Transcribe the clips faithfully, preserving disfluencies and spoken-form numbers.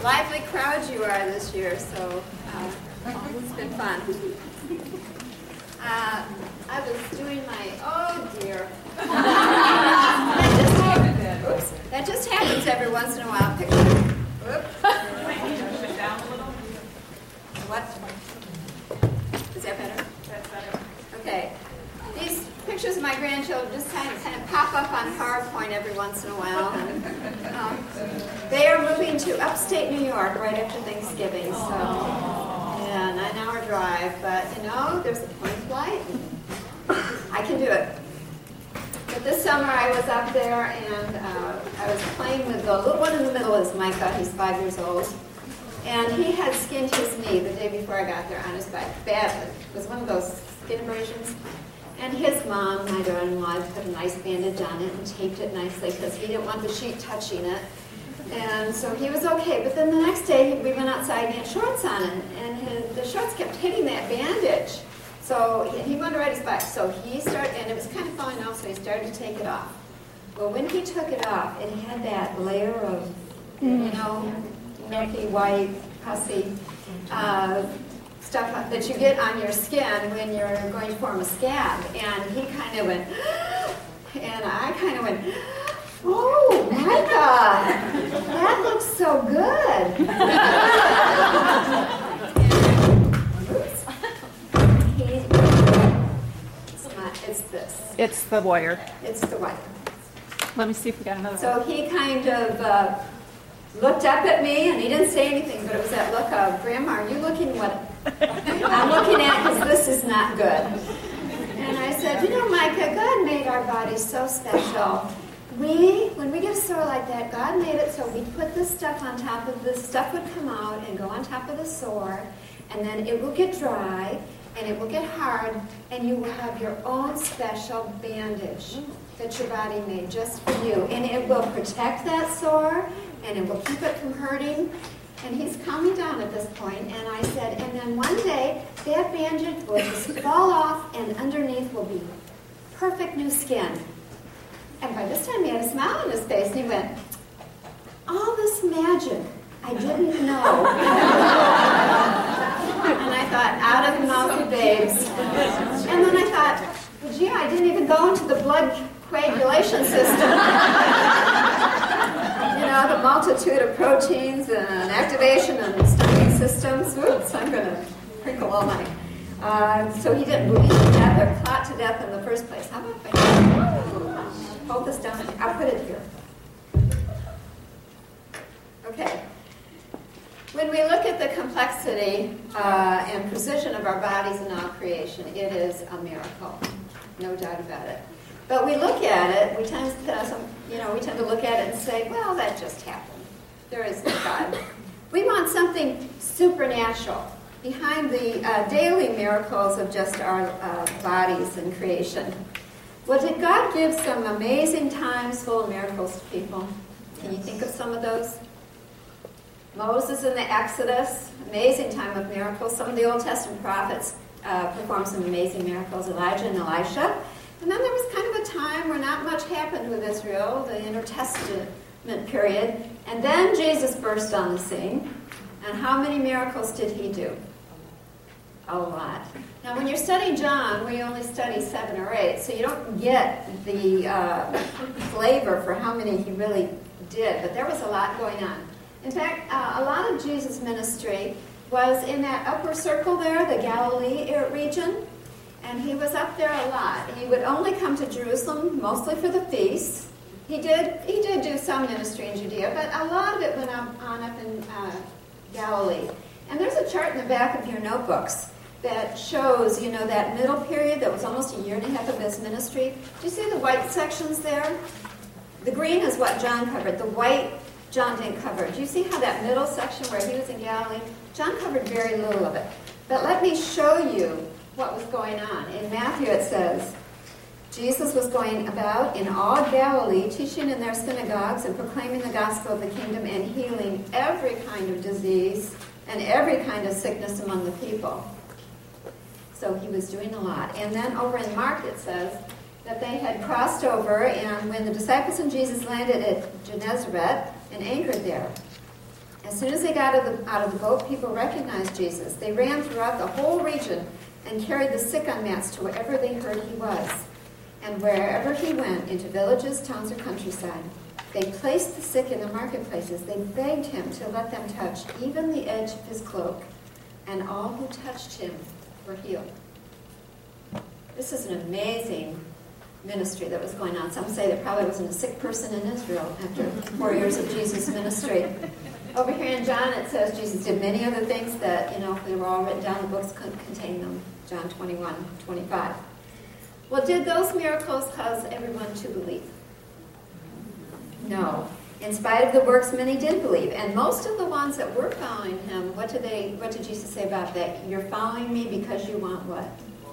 lively crowd you are this year, so uh, it's been fun. Uh, I was doing my, oh dear. that, just happens, oops, that just happens every once in a while. Picture. Oops. Down a little. What? Is that better? That's better. Okay. These pictures of my grandchildren just kind of, kind of pop up on PowerPoint every once in a while. And, um, they are moving to upstate New York right after Thanksgiving, so yeah, nine hour drive. But you know, there's a point flight. I can do it. But this summer I was up there and uh, I was playing with the little one in the middle is Micah. He's five years old. And he had skinned his knee the day before I got there on his bike, badly. It was one of those skin abrasions. And his mom, my daughter-in-law, put a nice bandage on it and taped it nicely because he didn't want the sheet touching it. And so he was okay. But then the next day we went outside and he had shorts on it, and his, the shorts kept hitting that bandage. So he, he wanted to ride his bike. So he started, and it was kind of falling off, so he started to take it off. Well, when he took it off, it had that layer of, you know, milky white, pussy uh, stuff that you get on your skin when you're going to form a scab. And he kind of went, and I kind of went, oh, Micah, that looks so good. and, he, it's, not, it's this. It's the wire. It's the wire. Let me see if we got another So one. he kind of uh, looked up at me, and he didn't say anything, but it was that look of, Grandma, are you looking what I'm looking at, because this is not good. And I said, you know, Micah, God made our bodies so special. We, when we get a sore like that, God made it so we put this stuff on top of this, stuff would come out and go on top of the sore, and then it will get dry, and it will get hard, and you will have your own special bandage that your body made just for you. And it will protect that sore, and it will keep it from hurting. And he's calming down at this point, and I said, and then one day, that bandage will just fall off, and underneath will be perfect new skin. And by this time, he had a smile on his face, and he went, all this magic, I didn't know. And I thought, out of the mouth of babes. And then I thought, well, gee, I didn't even go into the blood coagulation system. You know, the multitude of proteins and activation and stunning systems. Oops, I'm going to crinkle all my... Uh, so he didn't bleed to death or clot to death in the first place. How about if I hold this down? I'll put it here. Okay. When we look at the complexity uh, and precision of our bodies in all creation, it is a miracle. No doubt about it. But we look at it, we tend to, some, you know, we tend to look at it and say, well, that just happened. There is no God. We want something supernatural behind the uh, daily miracles of just our uh, bodies and creation. Well, did God give some amazing times full of miracles to people? Can you think of some of those? Moses in the Exodus, amazing time of miracles. Some of the Old Testament prophets uh, performed some amazing miracles, Elijah and Elisha. And then there was kind of a time where not much happened with Israel, the Intertestament period. And then Jesus burst on the scene. And how many miracles did he do? A lot. Now, when you're studying John, we only study seven or eight, so you don't get the uh, flavor for how many he really did. But there was a lot going on. In fact, uh, a lot of Jesus' ministry was in that upper circle there, the Galilee region. And he was up there a lot. He would only come to Jerusalem, mostly for the feasts. He did he did do some ministry in Judea, but a lot of it went up, on up in uh, Galilee. And there's a chart in the back of your notebooks that shows, you know, that middle period that was almost a year and a half of his ministry. Do you see the white sections there? The green is what John covered. The white, John didn't cover. Do you see how that middle section where he was in Galilee? John covered very little of it. But let me show you what was going on. In Matthew it says, Jesus was going about in all Galilee, teaching in their synagogues and proclaiming the gospel of the kingdom and healing every kind of disease and every kind of sickness among the people. So he was doing a lot. And then over in Mark it says that they had crossed over, and when the disciples and Jesus landed at Gennesaret and anchored there, As soon as they got out of, the, out of the boat, people recognized Jesus. They ran throughout the whole region and carried the sick on mats to wherever they heard he was. And wherever he went, into villages, towns, or countryside, they placed the sick in the marketplaces. They begged him to let them touch even the edge of his cloak. And all who touched him were healed. This is an amazing ministry that was going on. Some say there probably wasn't a sick person in Israel after four years of Jesus' ministry. Over here in John, it says Jesus did many other things that, you know, if they were all written down, the books couldn't contain them. John twenty-one, twenty-five. Well, did those miracles cause everyone to believe? No. In spite of the works, many did believe. And most of the ones that were following him, what did they? What did Jesus say about that? You're following me because you want what?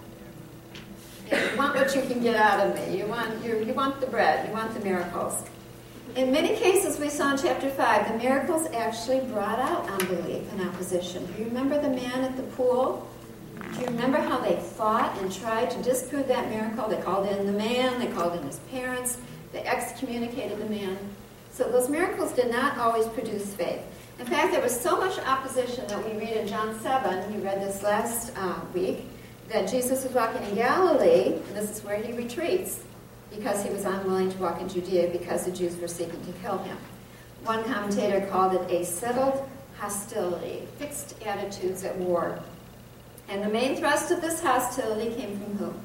You want what you can get out of me. You want, you, you want the bread. You want the miracles. In many cases we saw in chapter five, the miracles actually brought out unbelief and opposition. Do you remember the man at the pool? Do you remember how they fought and tried to disprove that miracle? They called in the man, they called in his parents, they excommunicated the man. So those miracles did not always produce faith. In fact, there was so much opposition that we read in John seven, you read this last uh, week, that Jesus was walking in Galilee, and this is where he retreats, because he was unwilling to walk in Judea because the Jews were seeking to kill him. One commentator called it a settled hostility, fixed attitudes at war. And the main thrust of this hostility came from whom?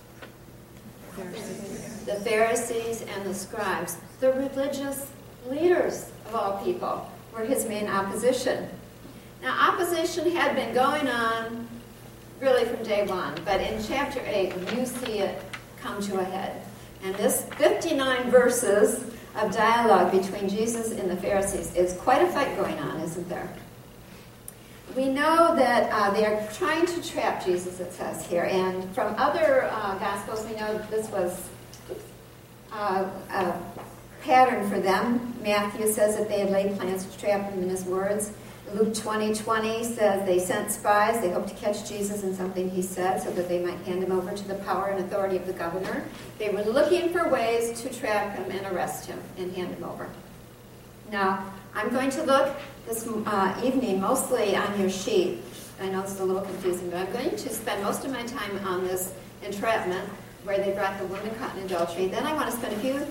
Pharisees. The Pharisees and the scribes, the religious leaders of all people, were his main opposition. Now, opposition had been going on really from day one, but in chapter eight, you see it come to a head. And this fifty-nine verses of dialogue between Jesus and the Pharisees is quite a fight going on, isn't there? We know that uh, they are trying to trap Jesus, it says here. And from other uh, Gospels, we know that this was uh, a pattern for them. Matthew says that they had laid plans to trap him in his words. Luke twenty twenty says they sent spies. They hoped to catch Jesus in something he said so that they might hand him over to the power and authority of the governor. They were looking for ways to trap him and arrest him and hand him over. Now, I'm going to look this uh, evening mostly on your sheet. I know it's a little confusing, but I'm going to spend most of my time on this entrapment where they brought the woman caught in adultery. Then I want to spend a few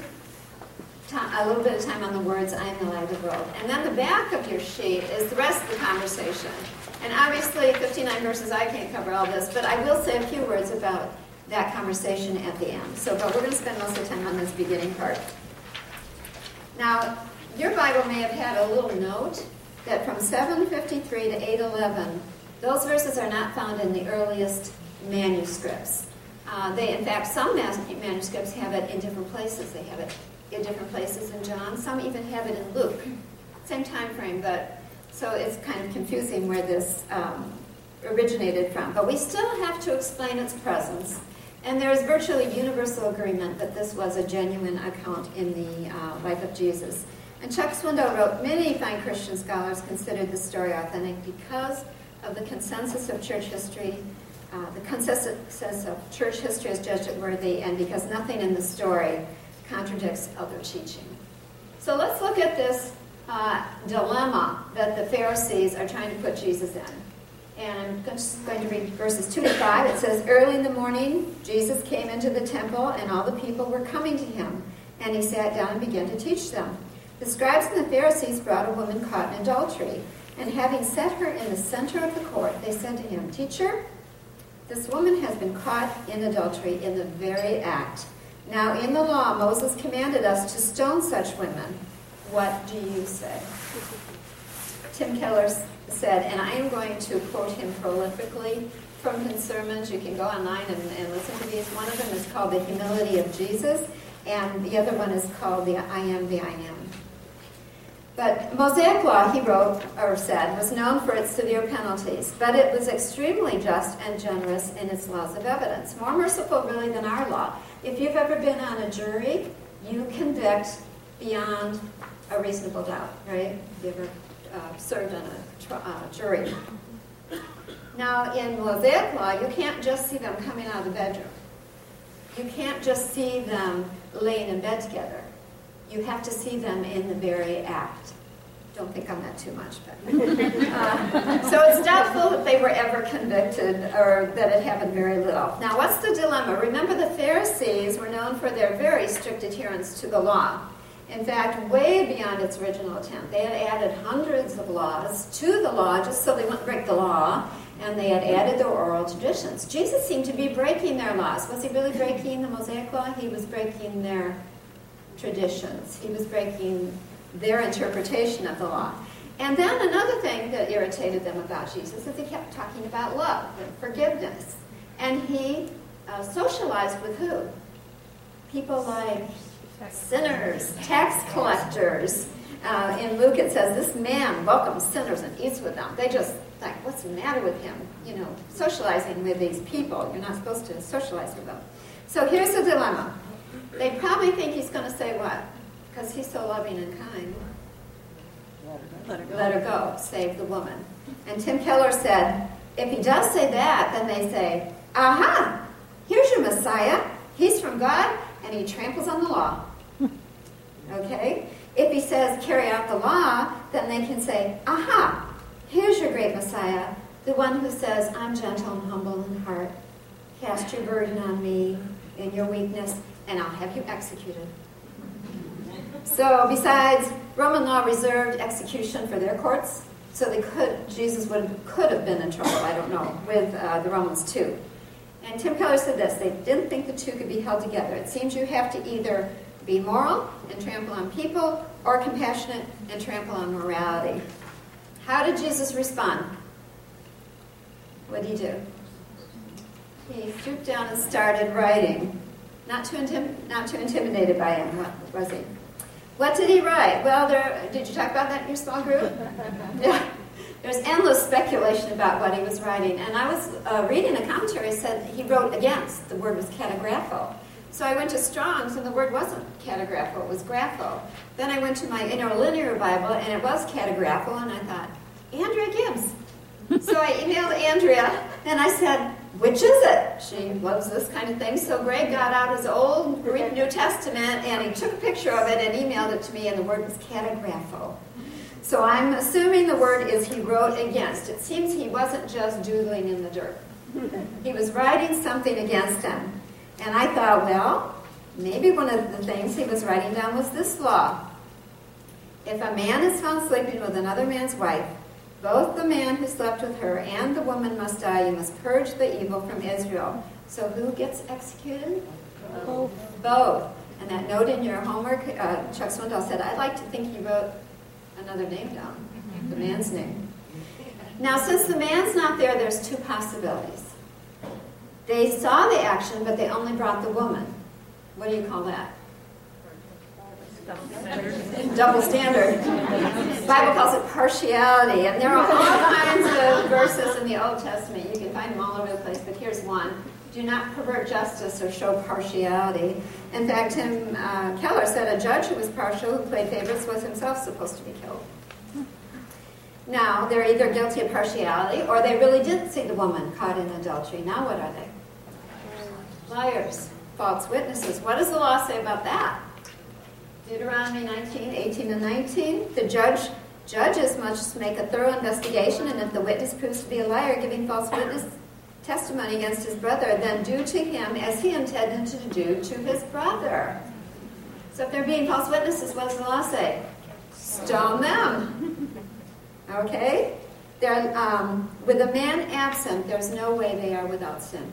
a little bit of time on the words, I am the light of the world. And then the back of your sheet is the rest of the conversation. And obviously, fifty-nine verses, I can't cover all this, but I will say a few words about that conversation at the end. So, but we're going to spend most of the time on this beginning part. Now, your Bible may have had a little note that from seven fifty-three to eight eleven, those verses are not found in the earliest manuscripts. Uh, they, in fact, some manuscripts have it in different places. They have it in different places in John. Some even have it in Luke. Same time frame, but so it's kind of confusing where this um, originated from. But we still have to explain its presence. And there is virtually universal agreement that this was a genuine account in the uh, life of Jesus. And Chuck Swindoll wrote, many fine Christian scholars considered the story authentic because of the consensus of church history. Uh, the consensus of church history is judged it worthy, and because nothing in the story contradicts other teaching. So let's look at this uh, dilemma that the Pharisees are trying to put Jesus in. And I'm just going to read verses two to five. It says, early in the morning, Jesus came into the temple, and all the people were coming to him. And he sat down and began to teach them. The scribes and the Pharisees brought a woman caught in adultery. And having set her in the center of the court, they said to him, Teacher, this woman has been caught in adultery in the very act. Now, in the law, Moses commanded us to stone such women. What do you say? Tim Keller said, and I am going to quote him prolifically from his sermons. You can go online and, and listen to these. One of them is called The Humility of Jesus, and the other one is called The I Am the I Am. But Mosaic law, he wrote, or said, was known for its severe penalties, but it was extremely just and generous in its laws of evidence, more merciful really than our law. If you've ever been on a jury, you convict beyond a reasonable doubt, right? If you ever uh, served on a tr- uh, jury. Now, in Mosaic law, you can't just see them coming out of the bedroom. You can't just see them laying in bed together. You have to see them in the very act. Don't think on that too much. But uh, so it's doubtful that they were ever convicted or that it happened very little. Now, what's the dilemma? Remember, the Pharisees were known for their very strict adherence to the law. In fact, way beyond its original intent. They had added hundreds of laws to the law just so they wouldn't break the law, and they had added their oral traditions. Jesus seemed to be breaking their laws. Was he really breaking the Mosaic law? He was breaking their traditions. He was breaking their interpretation of the law. And then another thing that irritated them about Jesus is he kept talking about love and forgiveness. And he uh, socialized with who? People like sinners, tax collectors. Uh, in Luke it says, this man welcomes sinners and eats with them. They just think, what's the matter with him? You know, socializing with these people. You're not supposed to socialize with them. So here's the dilemma. They probably think he's going to say what? Because he's so loving and kind. Let her go. Let her go. Save the woman. And Tim Keller said, if he does say that, then they say, aha, here's your Messiah. He's from God, and he tramples on the law. Okay? If he says, carry out the law, then they can say, aha, here's your great Messiah, the one who says, I'm gentle and humble in heart. Cast your burden on me in your weakness, and I'll have you executed. So besides, Roman law reserved execution for their courts, so they could, Jesus would could have been in trouble, I don't know, with uh, the Romans too. And Tim Keller said this, they didn't think the two could be held together. It seems you have to either be moral and trample on people, or compassionate and trample on morality. How did Jesus respond? What did he do? He stooped down and started writing. Not too, intim- not too intimidated by him, what was he? What did he write? Well, there. Did you talk about that in your small group? Yeah. There's endless speculation about what he was writing. And I was uh, reading a commentary that said he wrote against. The word was catagrapho. So I went to Strong's, and the word wasn't catagrapho, it was grapho. Then I went to my interlinear Bible, and it was catagrapho, and I thought, Andrea Gibbs. So I emailed Andrea, and I said, which is it? She loves this kind of thing. So Greg got out his old Greek New Testament, and he took a picture of it and emailed it to me, and the word was catagrapho. So I'm assuming the word is he wrote against. It seems he wasn't just doodling in the dirt. He was writing something against him. And I thought, well, maybe one of the things he was writing down was this law. If a man is found sleeping with another man's wife, both the man who slept with her and the woman must die. You must purge the evil from Israel. So who gets executed? Both. Both. And that note in your homework, uh, Chuck Swindoll said, I'd like to think he wrote another name down, the man's name. Now, since the man's not there, there's two possibilities. They saw the action, but they only brought the woman. What do you call that? Double standard. Double standard. The Bible calls it partiality. And there are all kinds of verses in the Old Testament. You can find them all over the place, but here's one. Do not pervert justice or show partiality. In fact, Tim uh, Keller said a judge who was partial, who played favorites, was himself supposed to be killed. Now, they're either guilty of partiality, or they really did see the woman caught in adultery. Now what are they? Liars. False witnesses. What does the law say about that? Deuteronomy nineteen, eighteen, and nineteen. The judge, judges must make a thorough investigation, and if the witness proves to be a liar, giving false witness testimony against his brother, then do to him as he intended to do to his brother. So if they're being false witnesses, what does the law say? Stone them. Okay? They're, um, with a man absent, there's no way they are without sin.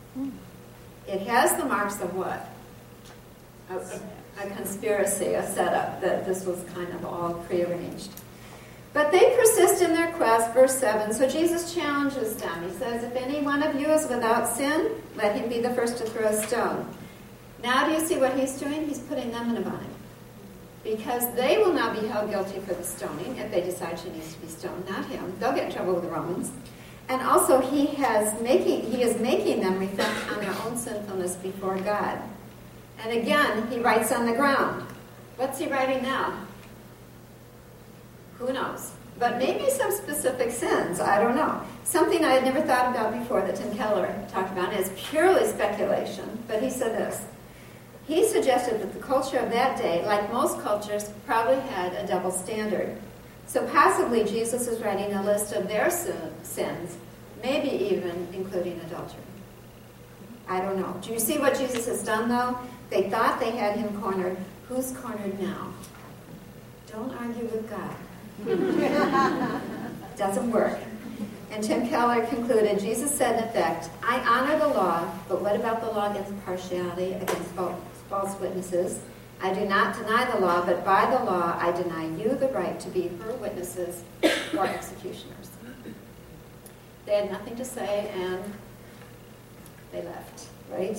It has the marks of what? A, a conspiracy, a setup, that this was kind of all prearranged. But they persist in their quest, verse seven. So Jesus challenges them. He says, if any one of you is without sin, let him be the first to throw a stone. Now do you see what he's doing? He's putting them in a bind. Because they will now be held guilty for the stoning if they decide she needs to be stoned, not him. They'll get in trouble with the Romans. And also he has making he is making them reflect on their own sinfulness before God. And again, he writes on the ground. What's he writing now? Who knows? But maybe some specific sins. I don't know. Something I had never thought about before that Tim Keller talked about is purely speculation. But he said this. He suggested that the culture of that day, like most cultures, probably had a double standard. So possibly Jesus is writing a list of their sin, sins, maybe even including adultery. I don't know. Do you see what Jesus has done, though? They thought they had him cornered. Who's cornered now? Don't argue with God. Doesn't work. And Tim Keller concluded, Jesus said, in effect, I honor the law, but what about the law against partiality, against false witnesses? I do not deny the law, but by the law I deny you the right to be her witnesses or executioners. They had nothing to say, and they left, right?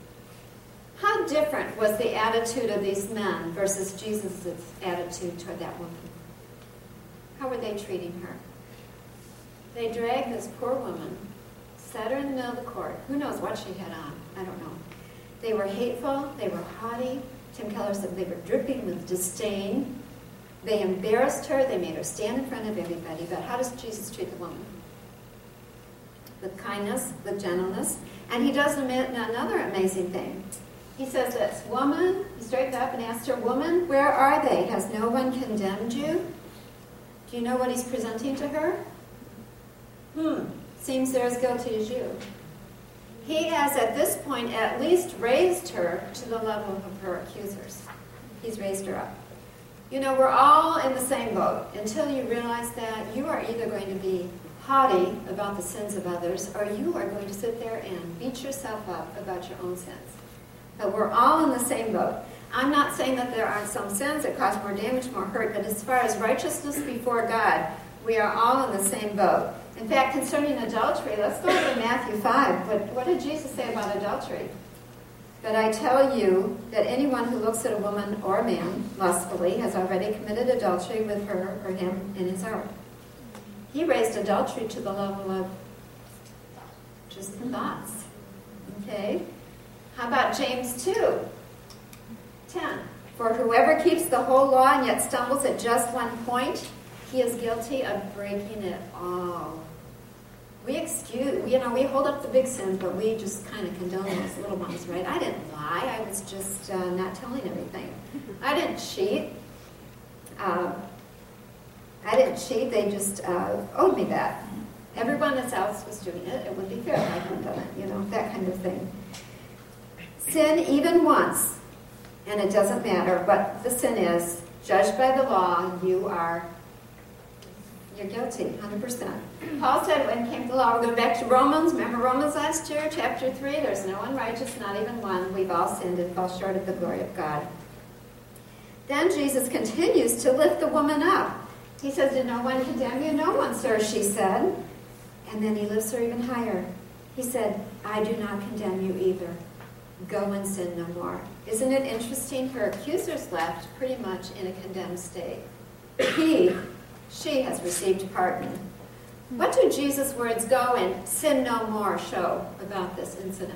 How different was the attitude of these men versus Jesus' attitude toward that woman? How were they treating her? They dragged this poor woman, set her in the middle of the court. Who knows what she had on? I don't know. They were hateful. They were haughty. Tim Keller said they were dripping with disdain. They embarrassed her. They made her stand in front of everybody. But how does Jesus treat the woman? With kindness, with gentleness. And he does another amazing thing. He says this, woman, he straightened up and asked her, woman, where are they? Has no one condemned you? Do you know what he's presenting to her? Hmm, seems they're as guilty as you. He has, at this point, at least raised her to the level of her accusers. He's raised her up. You know, we're all in the same boat. Until you realize that, you are either going to be haughty about the sins of others, or you are going to sit there and beat yourself up about your own sins. But we're all in the same boat. I'm not saying that there aren't some sins that cause more damage, more hurt, but as far as righteousness before God, we are all in the same boat. In fact, concerning adultery, let's go to Matthew five. What, what did Jesus say about adultery? But I tell you that anyone who looks at a woman or a man lustfully has already committed adultery with her or him in his heart. He raised adultery to the level of just the thoughts. Okay? How about James two, ten? For whoever keeps the whole law and yet stumbles at just one point, he is guilty of breaking it all. We excuse, you know, we hold up the big sins, but we just kind of condone those little ones, right? I didn't lie. I was just uh, not telling everything. I didn't cheat. Uh, I didn't cheat. They just uh, owed me that. Everyone else was doing it. It would be fair if I hadn't done it, you know, that kind of thing. Sin even once, and it doesn't matter what the sin is, judged by the law, you are You're guilty, one hundred percent. Paul said when it came to the law, we're going back to Romans. Remember Romans last year, chapter three? There's no one righteous, not even one. We've all sinned and fall short of the glory of God. Then Jesus continues to lift the woman up. He says, did no one condemn you? No one, sir, she said. And then he lifts her even higher. He said, I do not condemn you either. Go and sin no more. Isn't it interesting? Her accusers left pretty much in a condemned state. He... She has received pardon. What do Jesus' words go and sin no more show about this incident?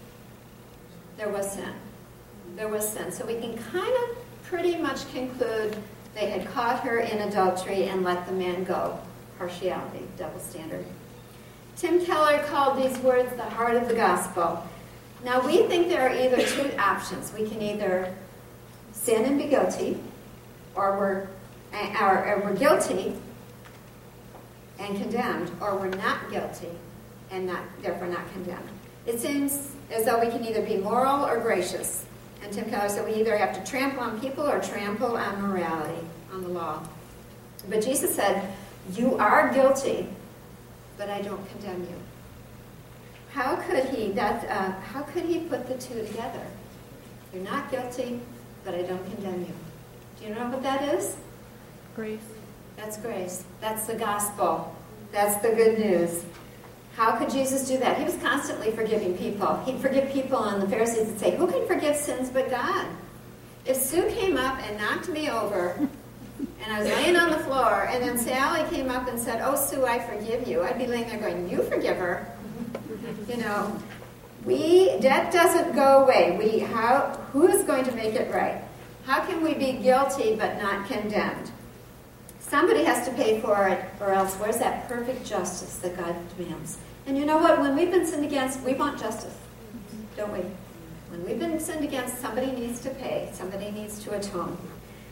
There was sin. There was sin. So we can kind of pretty much conclude they had caught her in adultery and let the man go. Partiality, double standard. Tim Keller called these words the heart of the gospel. Now we think there are either two options. We can either sin and be guilty, or we're Or, or we're guilty and condemned, or we're not guilty and not therefore not condemned. It seems as though we can either be moral or gracious. And Tim Keller said we either have to trample on people or trample on morality, on the law. But Jesus said, you are guilty, but I don't condemn you. How could he that? Uh, how could he put the two together? You're not guilty, but I don't condemn you. Do you know what that is? Grace. That's grace. That's the gospel. That's the good news. How could Jesus do that? He was constantly forgiving people. He'd forgive people, and the Pharisees would say, who can forgive sins but God? If Sue came up and knocked me over, and I was laying on the floor, and then Sally came up and said, oh, Sue, I forgive you, I'd be laying there going, you forgive her? You know, we, that doesn't go away. We, how, who is going to make it right? How can we be guilty but not condemned? Somebody has to pay for it, or else where's that perfect justice that God demands? And you know what? When we've been sinned against, we want justice, don't we? When we've been sinned against, somebody needs to pay. Somebody needs to atone.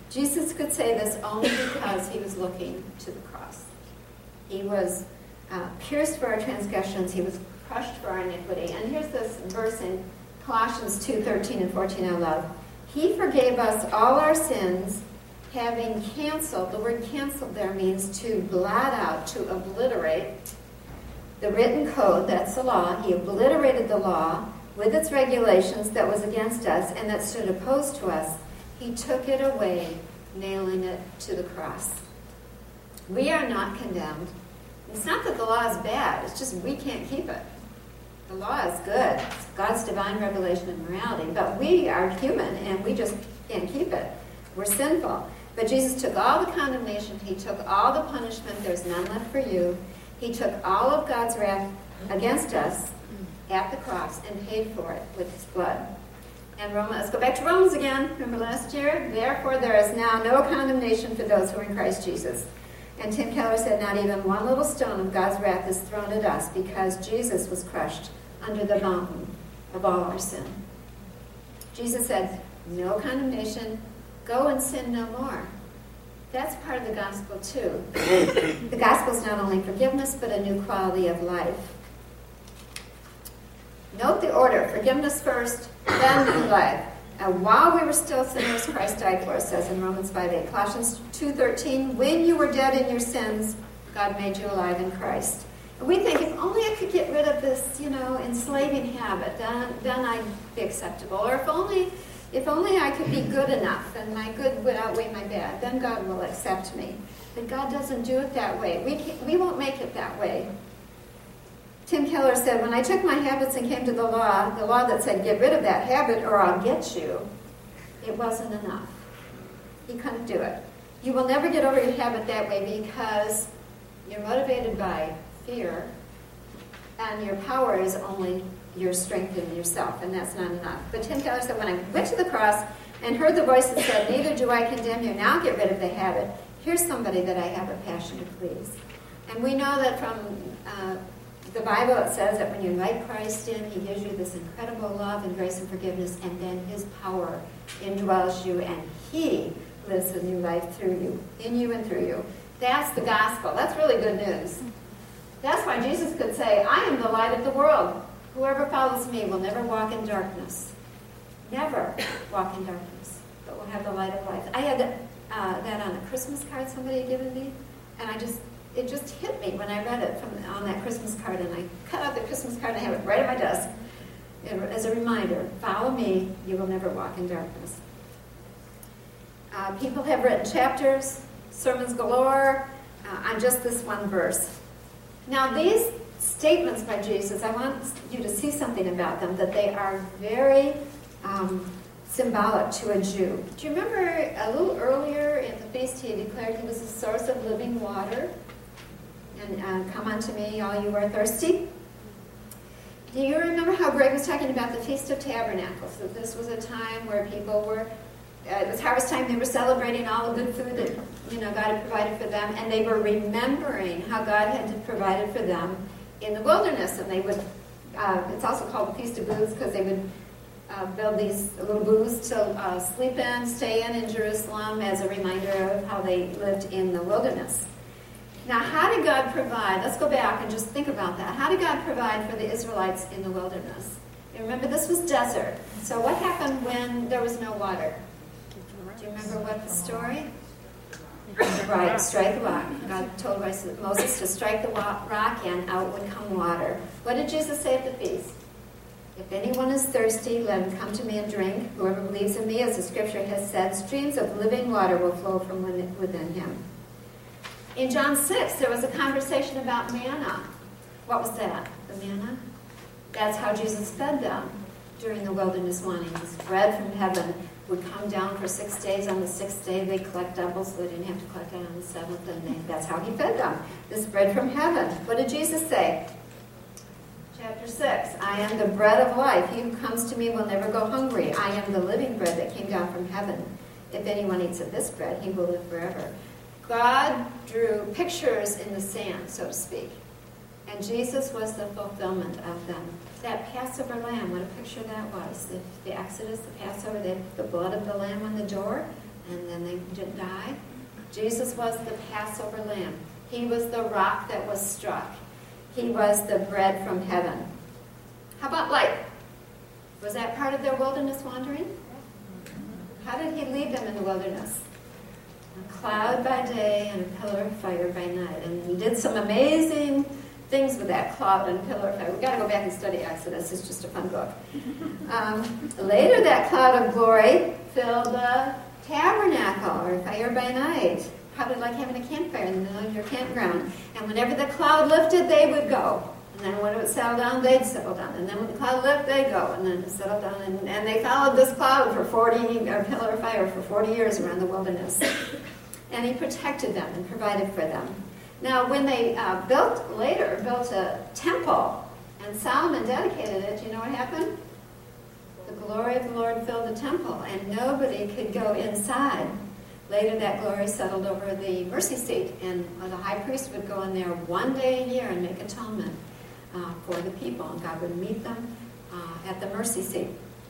Jesus could say this only because he was looking to the cross. He was uh, pierced for our transgressions. He was crushed for our iniquity. And here's this verse in Colossians two, thirteen and fourteen I love. He forgave us all our sins, having canceled, the word canceled there means to blot out, to obliterate, the written code, that's the law. He obliterated the law with its regulations that was against us and that stood opposed to us. He took it away, nailing it to the cross. We are not condemned. It's not that the law is bad, it's just we can't keep it. The law is good. It's God's divine revelation and morality, but we are human and we just can't keep it. We're sinful. But Jesus took all the condemnation. He took all the punishment. There's none left for you. He took all of God's wrath against us at the cross and paid for it with his blood. And Romans, let's go back to Romans again. Remember last year? Therefore, there is now no condemnation for those who are in Christ Jesus. And Tim Keller said, not even one little stone of God's wrath is thrown at us because Jesus was crushed under the mountain of all our sin. Jesus said, no condemnation, go and sin no more. That's part of the gospel too. The gospel is not only forgiveness, but a new quality of life. Note the order, forgiveness first, then new life. And while we were still sinners, Christ died for us, says in Romans five eight. Colossians two thirteen, when you were dead in your sins, God made you alive in Christ. And we think, if only I could get rid of this, you know, enslaving habit, then, then I'd be acceptable. Or if only, if only I could be good enough and my good would outweigh my bad, then God will accept me. But God doesn't do it that way. We, can't, we won't make it that way. Tim Keller said, when I took my habits and came to the law, the law that said, get rid of that habit or I'll get you, it wasn't enough. He couldn't do it. You will never get over your habit that way because you're motivated by fear, and your power is only your strength in yourself, and that's not enough. But Tim Keller said, when I went to the cross and heard the voice that said, neither do I condemn you, now get rid of the habit. Here's somebody that I have a passion to please. And we know that from uh, the Bible, it says that when you invite Christ in, he gives you this incredible love and grace and forgiveness, and then his power indwells you, and he lives a new life through you, in you and through you. That's the gospel. That's really good news. That's why Jesus could say, I am the light of the world. Whoever follows me will never walk in darkness. Never walk in darkness, but will have the light of life. I had uh, that on a Christmas card somebody had given me, and I just, it just hit me when I read it from on that Christmas card, and I cut out the Christmas card and I have it right at my desk as a reminder, follow me, you will never walk in darkness. Uh, people have written chapters, sermons galore, uh, on just this one verse. Now, these statements by Jesus, I want you to see something about them, that they are very um, symbolic to a Jew. Do you remember a little earlier in the feast he declared he was the source of living water? And uh, come unto me, all you are thirsty. Do you remember how Greg was talking about the Feast of Tabernacles? That this was a time where people were, uh, it was harvest time, they were celebrating all the good food that you know God had provided for them, and they were remembering how God had provided for them in the wilderness. And they would, uh, it's also called the Feast of Booths because they would uh, build these little booths to uh, sleep in, stay in in Jerusalem as a reminder of how they lived in the wilderness. Now, how did God provide? Let's go back and just think about that. How did God provide for the Israelites in the wilderness? You remember, this was desert. So what happened when there was no water? Do you remember what the story? Right, strike the rock. God told Moses to strike the rock and out would come water. What did Jesus say at the feast? If anyone is thirsty, let him come to me and drink. Whoever believes in me, as the scripture has said, streams of living water will flow from within him. In John six, there was a conversation about manna. What was that? The manna? That's how Jesus fed them during the wilderness wanderings. Bread from heaven would come down for six days. On the sixth day, they'd collect double, so they didn't have to collect it on the seventh. And they, that's how he fed them. This bread from heaven. What did Jesus say? Chapter six, I am the bread of life. He who comes to me will never go hungry. I am the living bread that came down from heaven. If anyone eats of this bread, he will live forever. God drew pictures in the sand, so to speak. And Jesus was the fulfillment of them. That Passover lamb, what a picture that was. The, the Exodus, the Passover, the, the blood of the lamb on the door, and then they didn't die. Jesus was the Passover lamb. He was the rock that was struck. He was the bread from heaven. How about light? Was that part of their wilderness wandering? How did he lead them in the wilderness? A cloud by day and a pillar of fire by night. And he did some amazing things with that cloud and pillar of fire. We've got to go back and study Exodus. It's just a fun book. Um, later, that cloud of glory filled the tabernacle, or fire by night. Probably like having a campfire in the middle of your campground. And whenever the cloud lifted, they would go. And then when it would settle down, they'd settle down. And then when the cloud lifted, they'd go. And then it settled down. And, and they followed this cloud for forty, or pillar of fire for forty years around the wilderness. And he protected them and provided for them. Now, when they uh, built, later, built a temple, and Solomon dedicated it, do you know what happened? The glory of the Lord filled the temple, and nobody could go inside. Later, that glory settled over the mercy seat, and the high priest would go in there one day a year and make atonement uh, for the people, and God would meet them uh, at the mercy seat.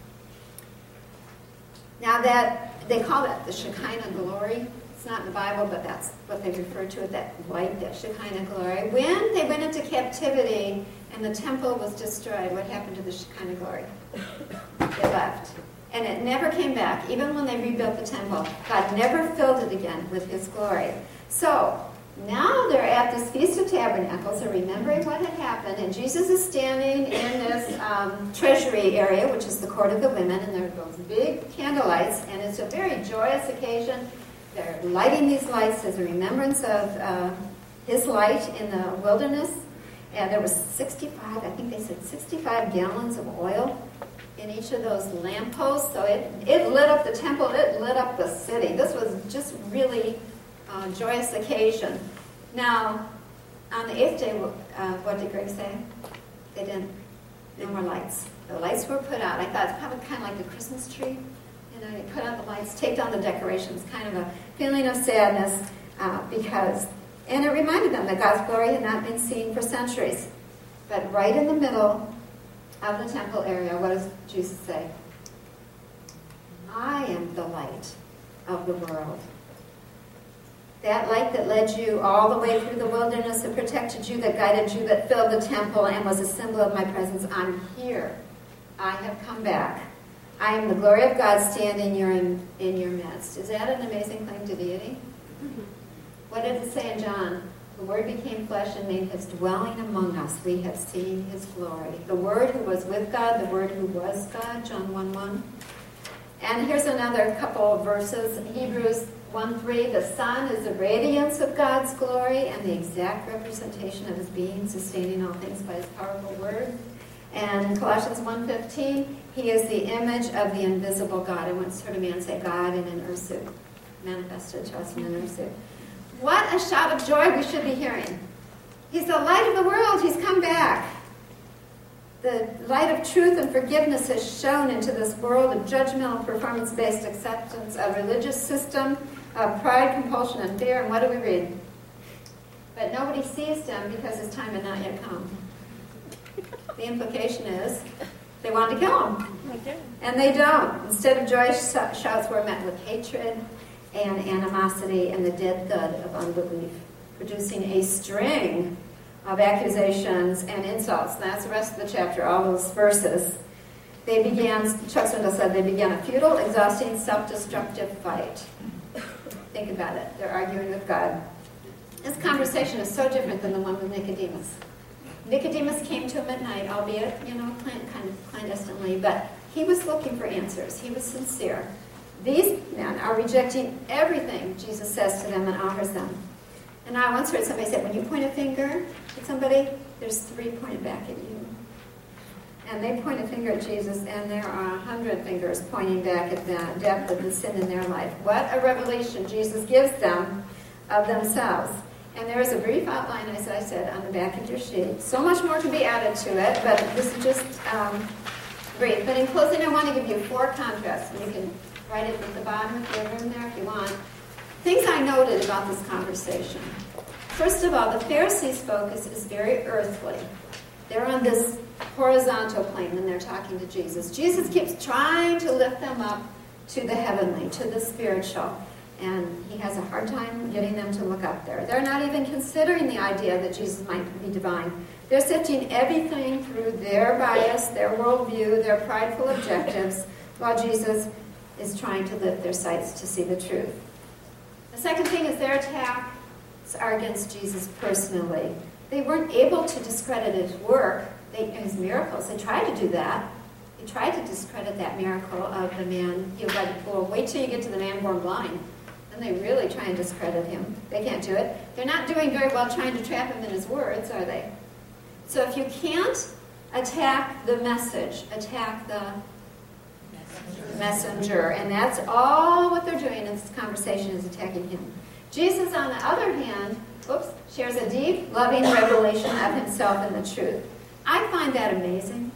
Now, that they call it the Shekinah glory. It's not in the Bible, but that's what they refer to it, that light, that Shekinah glory. When they went into captivity and the temple was destroyed, what happened to the Shekinah glory? It left. And it never came back. Even when they rebuilt the temple, God never filled it again with his glory. So now they're at this Feast of Tabernacles. They're remembering what had happened. And Jesus is standing in this um, treasury area, which is the court of the women. And there are those big candlelights. And it's a very joyous occasion. They're lighting these lights as a remembrance of uh, his light in the wilderness. And there was sixty-five, I think they said sixty-five gallons of oil in each of those lampposts. So it, it lit up the temple, it lit up the city. This was just really uh, joyous occasion. Now, on the eighth day, uh, what did Greg say? They didn't, no more lights. The lights were put out. I thought it's probably kind of like the Christmas tree. You know, you put out the lights, take down the decorations, kind of a feeling of sadness uh, because, and it reminded them that God's glory had not been seen for centuries. But right in the middle of the temple area, what does Jesus say? I am the light of the world. That light that led you all the way through the wilderness and protected you, that guided you, that filled the temple and was a symbol of my presence. I'm here. I have come back. I am the glory of God standing here in, in your midst. Is that an amazing claim to deity? Mm-hmm. What did it say in John? The Word became flesh and made his dwelling among us. We have seen his glory. The Word who was with God, the Word who was God, John one one. And here's another couple of verses. Hebrews one three, the Son is the radiance of God's glory and the exact representation of his being, sustaining all things by his powerful word. And Colossians one fifteen, he is the image of the invisible God. And once heard a man say, God in an earth suit, manifested to us in an earth suit. What a shout of joy we should be hearing. He's the light of the world. He's come back. The light of truth and forgiveness has shone into this world of judgmental, performance-based acceptance, a religious system of pride, compulsion, and fear. And what do we read? But nobody seized him because his time had not yet come. The implication is they wanted to kill him. Okay. And they don't. Instead of joyous shouts were met with hatred and animosity and the dead thud of unbelief, producing a string of accusations and insults. And that's the rest of the chapter, all those verses. They began, Chuck Swindoll said, they began a futile, exhausting, self-destructive fight. Think about it. They're arguing with God. This conversation is so different than the one with Nicodemus. Nicodemus came to him at night, albeit, you know, kind of clandestinely, but he was looking for answers. He was sincere. These men are rejecting everything Jesus says to them and offers them. And I once heard somebody say, when you point a finger at somebody, there's three pointed back at you. And they point a finger at Jesus, and there are a hundred fingers pointing back at the depth of the sin in their life. What a revelation Jesus gives them of themselves. And there is a brief outline, as I said, on the back of your sheet. So much more to be added to it, but this is just um, brief. But in closing, I want to give you four contrasts. And you can write it at the bottom of your room there if you want. Things I noted about this conversation. First of all, the Pharisees' focus is very earthly. They're on this horizontal plane when they're talking to Jesus. Jesus keeps trying to lift them up to the heavenly, to the spiritual. And he has a hard time getting them to look up there. They're not even considering the idea that Jesus might be divine. They're sifting everything through their bias, their worldview, their prideful objectives, while Jesus is trying to lift their sights to see the truth. The second thing is their attacks are against Jesus personally. They weren't able to discredit his work, they, his miracles. They tried to do that. They tried to discredit that miracle of the man healed by the pool. Wait till you get to the man born blind. Then they really try and discredit him. They can't do it. They're not doing very well trying to trap him in his words, are they? So if you can't attack the message, attack the messenger. And that's all what they're doing in this conversation, is attacking him. Jesus, on the other hand, oops, shares a deep, loving revelation of himself and the truth. I find that amazing.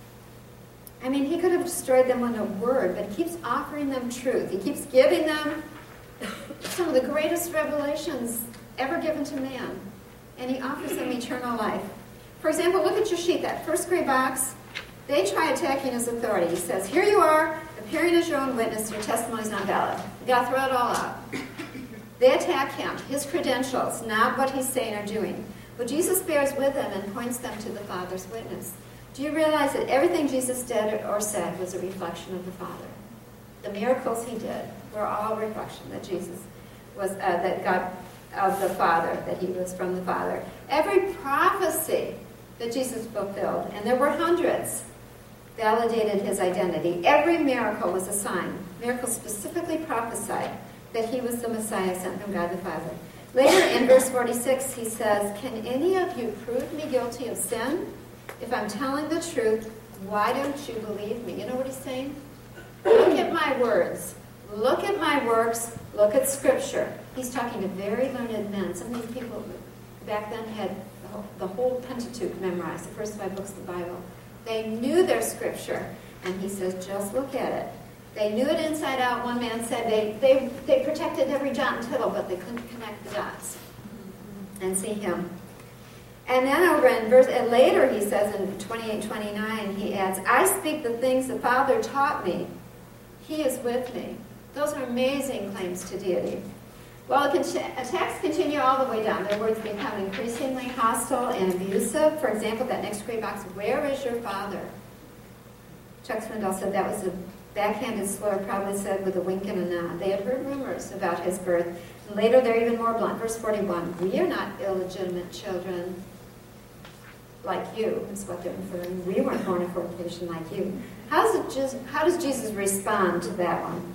I mean, he could have destroyed them with a word, but he keeps offering them truth. He keeps giving them some of the greatest revelations ever given to man. And he offers them eternal life. For example, look at your sheet, that first gray box. They try attacking his authority. He says, here you are, appearing as your own witness, your testimony is not valid. You got to throw it all out. They attack him, his credentials, not what he's saying or doing. But Jesus bears with them and points them to the Father's witness. Do you realize that everything Jesus did or said was a reflection of the Father? The miracles he did were all a reflection that Jesus was, uh, that God, of the Father, that he was from the Father. Every prophecy that Jesus fulfilled, and there were hundreds, validated his identity. Every miracle was a sign. Miracles specifically prophesied that he was the Messiah sent from God the Father. Later in verse forty-six, he says, can any of you prove me guilty of sin? If I'm telling the truth, why don't you believe me? You know what he's saying? Look at my words. Look at my works. Look at Scripture. He's talking to very learned men. Some of these people back then had the whole Pentateuch memorized, the first five books of the Bible. They knew their Scripture. And he says, just look at it. They knew it inside out. One man said they, they, they protected every jot and tittle, but they couldn't connect the dots and see him. And then over in verse, and later he says in twenty-eight twenty-nine, he adds, I speak the things the Father taught me. He is with me. Those are amazing claims to deity. Well, the attacks continue all the way down. Their words become increasingly hostile and abusive. For example, that next gray box, where is your father? Chuck Swindoll said that was a backhanded slur, probably said with a wink and a nod. They had heard rumors about his birth. And later, they're even more blunt. Verse forty-one, we are not illegitimate children like you, is what they're inferring. We weren't born of fornication like you. How does, it just, how does Jesus respond to that one?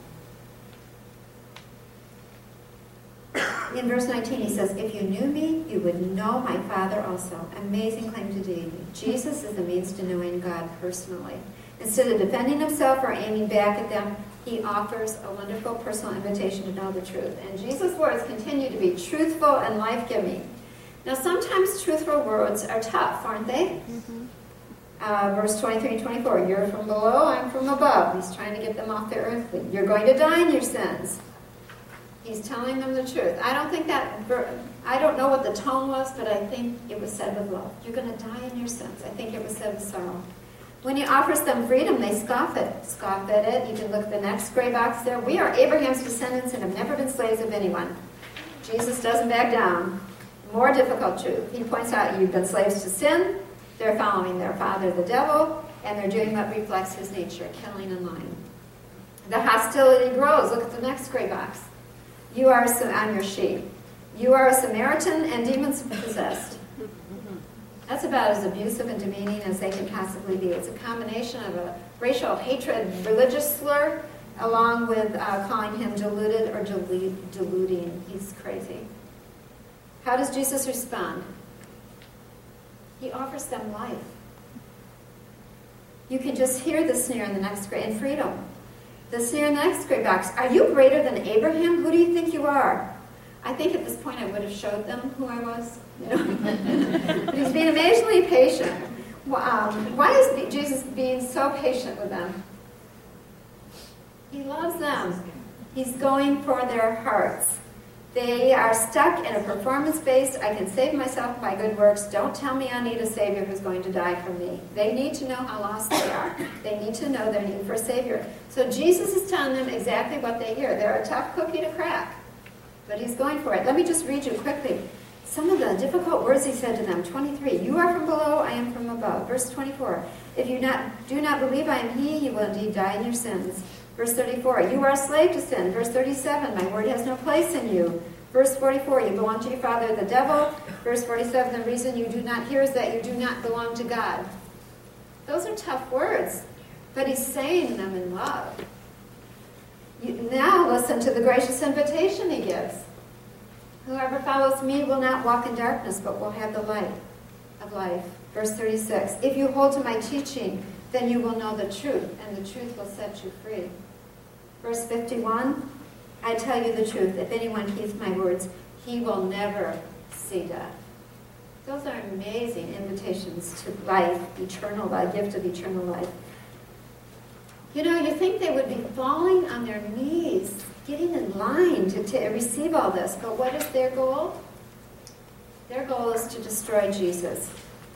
In verse nineteen, he says, if you knew me, you would know my Father also. Amazing claim to deity. Jesus is the means to knowing God personally. Instead of defending himself or aiming back at them, he offers a wonderful personal invitation to know the truth. And Jesus' words continue to be truthful and life-giving. Now, sometimes truthful words are tough, aren't they? Mm-hmm. Uh, verse twenty-three and twenty-four, you're from below, I'm from above. He's trying to get them off their earthly. You're going to die in your sins. He's telling them the truth. I don't think that, I don't know what the tone was, but I think it was said with love. You're going to die in your sins. I think it was said with sorrow. When he offers them freedom, they scoff at it. Scoff at it. You can look at the next gray box there. We are Abraham's descendants and have never been slaves of anyone. Jesus doesn't back down. More difficult truth. He points out you've been slaves to sin. They're following their father, the devil, and they're doing what reflects his nature, killing and lying. The hostility grows. Look at the next gray box. You are on your sheet. You are a Samaritan and demon-possessed. That's about as abusive and demeaning as they can possibly be. It's a combination of a racial hatred, religious slur, along with uh, calling him deluded or delude, deluding. He's crazy. How does Jesus respond? He offers them life. You can just hear the sneer in the next grade, and freedom. The sneer in the next grade box. Are you greater than Abraham? Who do you think you are? I think at this point I would have showed them who I was. You know? But he's being amazingly patient. Um, why is Jesus being so patient with them? He loves them. He's going for their hearts. They are stuck in a performance-based, I can save myself by good works. Don't tell me I need a Savior who's going to die for me. They need to know how lost they are. They need to know their need for a Savior. So Jesus is telling them exactly what they hear. They're a tough cookie to crack, but he's going for it. Let me just read you quickly some of the difficult words he said to them. twenty-three, you are from below, I am from above. Verse twenty-four, if you not, do not believe I am he, you will indeed die in your sins. Verse thirty-four, you are a slave to sin. Verse thirty-seven, my word has no place in you. Verse forty-four, you belong to your father, the devil. Verse forty-seven, the reason you do not hear is that you do not belong to God. Those are tough words, but he's saying them in love. You, now listen to the gracious invitation he gives. Whoever follows me will not walk in darkness, but will have the light of life. Verse thirty-six, if you hold to my teaching, then you will know the truth, and the truth will set you free. Verse fifty-one, I tell you the truth, if anyone keeps my words, he will never see death. Those are amazing invitations to life, eternal life, gift of eternal life. You know, you think they would be falling on their knees, getting in line to, to receive all this, but what is their goal? Their goal is to destroy Jesus.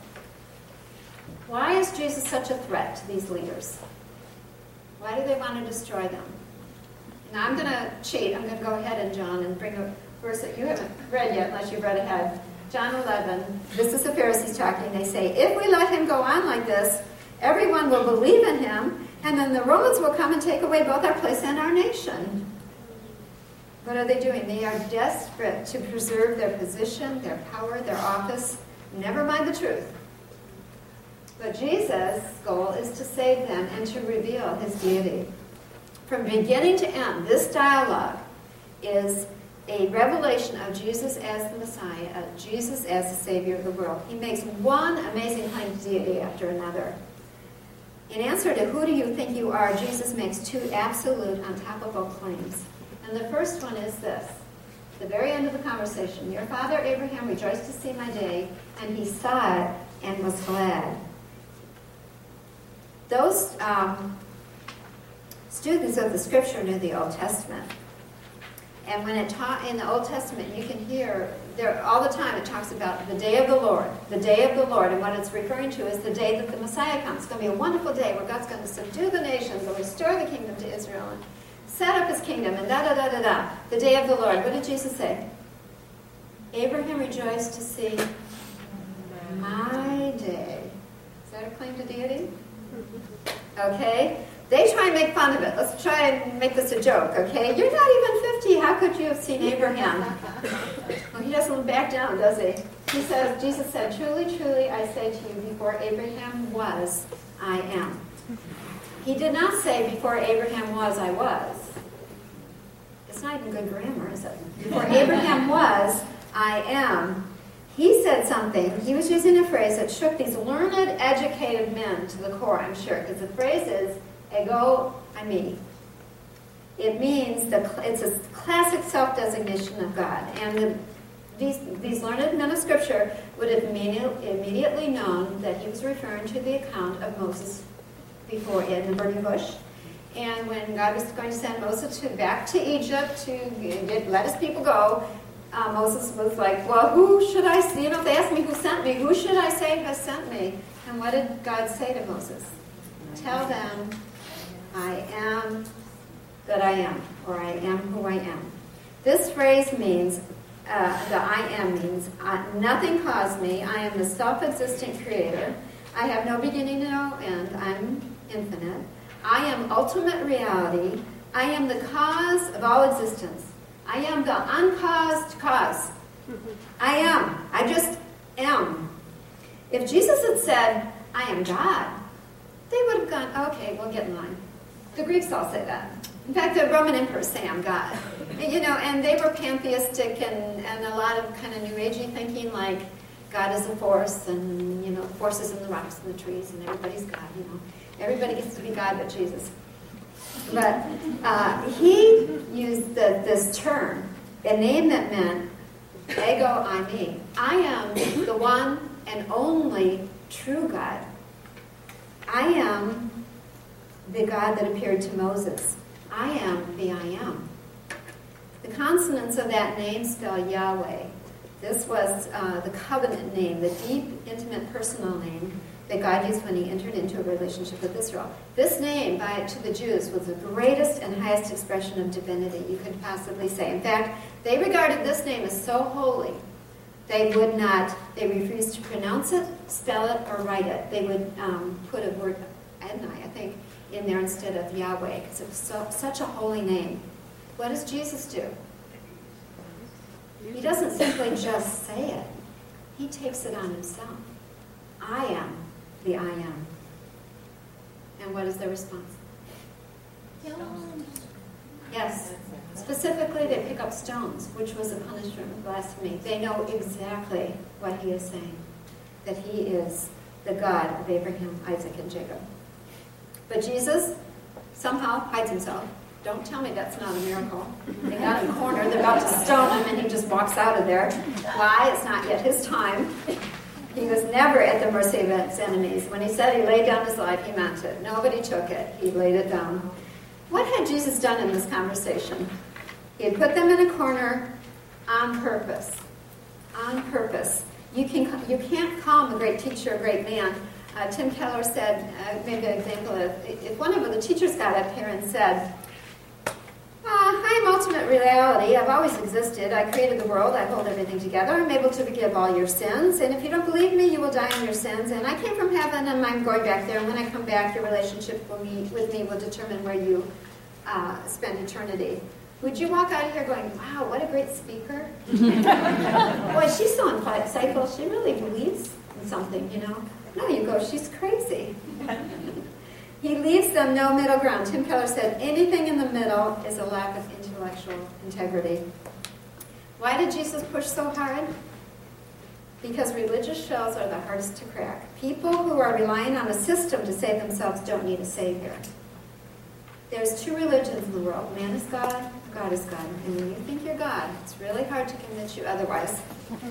Why is Jesus such a threat to these leaders? Why do they want to destroy them? Now I'm going to cheat. I'm going to go ahead and John and bring a verse that you haven't read yet unless you've read ahead. John eleven, this is the Pharisees talking. They say, if we let him go on like this, everyone will believe in him, and then the Romans will come and take away both our place and our nation. What are they doing? They are desperate to preserve their position, their power, their office, never mind the truth. But Jesus' goal is to save them and to reveal his deity. From beginning to end, this dialogue is a revelation of Jesus as the Messiah, of Jesus as the Savior of the world. He makes one amazing claim to deity after another. In answer to who do you think you are, Jesus makes two absolute, untoppable claims. And the first one is this. At the very end of the conversation, your father Abraham rejoiced to see my day, and he saw it and was glad. Those um, students of the Scripture knew the Old Testament. And when it taught in the Old Testament, you can hear there all the time it talks about the day of the Lord, the day of the Lord, and what it's referring to is the day that the Messiah comes. It's going to be a wonderful day where God's going to subdue the nations and restore the kingdom to Israel and set up his kingdom and da da da da da. The day of the Lord. What did Jesus say? Abraham rejoiced to see my day. Is that a claim to deity? Okay. They try and make fun of it. Let's try and make this a joke, okay? You're not even fifty. How could you have seen Abraham? Well, he doesn't back down, does he? He says, Jesus said, truly, truly, I say to you, before Abraham was, I am. He did not say, before Abraham was, I was. It's not even good grammar, is it? Before Abraham was, I am. He said something. He was using a phrase that shook these learned, educated men to the core, I'm sure, because the phrase is, ego eimi. It means, the, it's a classic self-designation of God. And the, these, these learned men of Scripture would have immediately known that he was referring to the account of Moses before in the burning bush. And when God was going to send Moses to, back to Egypt to get, let his people go, uh, Moses was like, well, who should I see? You know, if they ask me who sent me, who should I say has sent me? And what did God say to Moses? Tell them, I am that I am, or I am who I am. This phrase means, uh, the I am means, uh, nothing caused me. I am the self-existent creator. I have no beginning and no end. I'm infinite. I am ultimate reality. I am the cause of all existence. I am the uncaused cause. I am. I just am. If Jesus had said, I am God, they would have gone, okay, we'll get in line. The Greeks all say that. In fact, the Roman emperors say, I'm God. You know, and they were pantheistic and, and a lot of kind of New Agey thinking, like God is a force, and, you know, forces in the rocks and the trees, and everybody's God, you know. Everybody gets to be God but Jesus. But uh, he used the, this term, a name that meant, ego eimi. I am the one and only true God. I am the God that appeared to Moses. I am the I am. The consonants of that name spell Yahweh. This was uh, the covenant name, the deep, intimate, personal name that God used when he entered into a relationship with Israel. This name, by to the Jews, was the greatest and highest expression of divinity you could possibly say. In fact, they regarded this name as so holy, they would not, they refused to pronounce it, spell it, or write it. They would um, put a word, Adonai, I think, in there instead of Yahweh, because it was so, such a holy name. What does Jesus do? He doesn't simply just say it. He takes it on himself. I am the I am. And what is their response? Yes. Specifically, they pick up stones, which was a punishment of blasphemy. They know exactly what he is saying, that he is the God of Abraham, Isaac, and Jacob. But Jesus somehow hides himself. Don't tell me that's not a miracle. They got him cornered. They're about to stone him, and he just walks out of there. Why? It's not yet his time. He was never at the mercy of his enemies. When he said he laid down his life, he meant it. Nobody took it. He laid it down. What had Jesus done in this conversation? He had put them in a corner on purpose. On purpose. You, can, you can't call him a great teacher, a great man. Uh, Tim Keller said, uh, made an example of, if one of the teachers got up here and said, Uh, I am ultimate reality. I've always existed. I created the world. I hold everything together. I'm able to forgive all your sins. And if you don't believe me, you will die in your sins. And I came from heaven, and I'm going back there. And when I come back, your relationship will me, with me will determine where you uh, spend eternity. Would you walk out of here going, wow, what a great speaker? Boy, she's so insightful. She really believes in something, you know. No, you go, she's crazy. He leaves them no middle ground. Tim Keller said, anything in the middle is a lack of intellectual integrity. Why did Jesus push so hard? Because religious shells are the hardest to crack. People who are relying on a system to save themselves don't need a savior. There's two religions in the world. Man is God, God is God. And when you think you're God, it's really hard to convince you otherwise.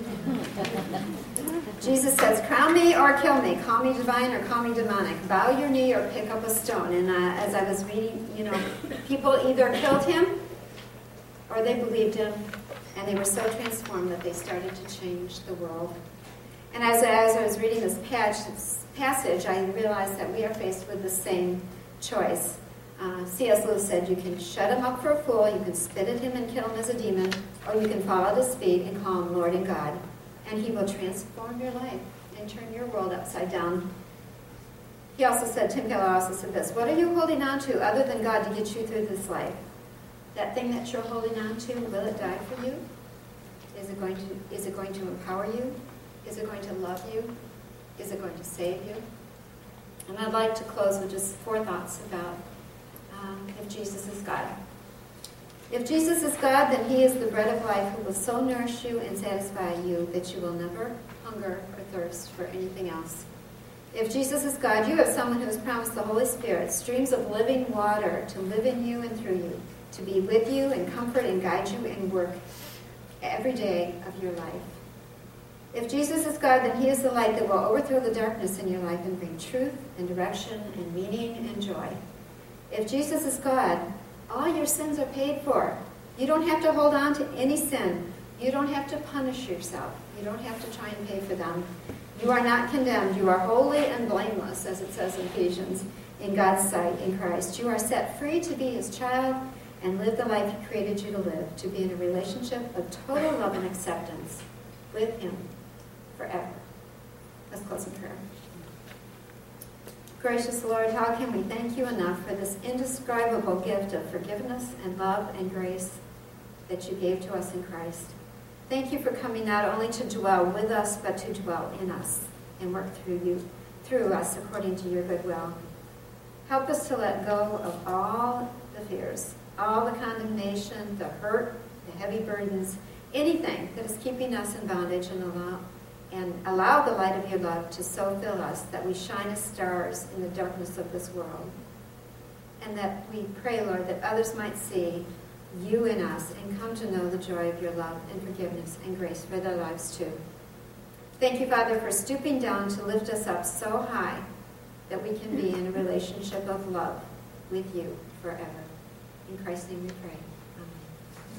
Jesus says, crown me or kill me. Call me divine or call me demonic. Bow your knee or pick up a stone. And uh, as I was reading, you know, people either killed him or they believed him. And they were so transformed that they started to change the world. And as, as I was reading this passage, I realized that we are faced with the same choice. Uh, C S Lewis said, you can shut him up for a fool, you can spit at him and kill him as a demon, or you can fall at his feet and call him Lord and God. And he will transform your life and turn your world upside down. He also said, Tim Keller also said this, what are you holding on to other than God to get you through this life? That thing that you're holding on to, will it die for you? Is it going to, is it going to empower you? Is it going to love you? Is it going to save you? And I'd like to close with just four thoughts about Um, if Jesus is God. If Jesus is God, then he is the bread of life who will so nourish you and satisfy you that you will never hunger or thirst for anything else. If Jesus is God, you have someone who has promised the Holy Spirit, streams of living water to live in you and through you, to be with you and comfort and guide you and work every day of your life. If Jesus is God, then he is the light that will overthrow the darkness in your life and bring truth and direction and meaning and joy. If Jesus is God, all your sins are paid for. You don't have to hold on to any sin. You don't have to punish yourself. You don't have to try and pay for them. You are not condemned. You are holy and blameless, as it says in Ephesians, in God's sight in Christ. You are set free to be his child and live the life he created you to live, to be in a relationship of total love and acceptance with him forever. Let's close in prayer. Gracious Lord, how can we thank you enough for this indescribable gift of forgiveness and love and grace that you gave to us in Christ. Thank you for coming not only to dwell with us, but to dwell in us and work through you, through us according to your good will. Help us to let go of all the fears, all the condemnation, the hurt, the heavy burdens, anything that is keeping us in bondage, and allow and allow the light of your love to so fill us that we shine as stars in the darkness of this world. And that we pray, Lord, that others might see you in us and come to know the joy of your love and forgiveness and grace for their lives too. Thank you, Father, for stooping down to lift us up so high that we can be in a relationship of love with you forever. In Christ's name we pray. Amen.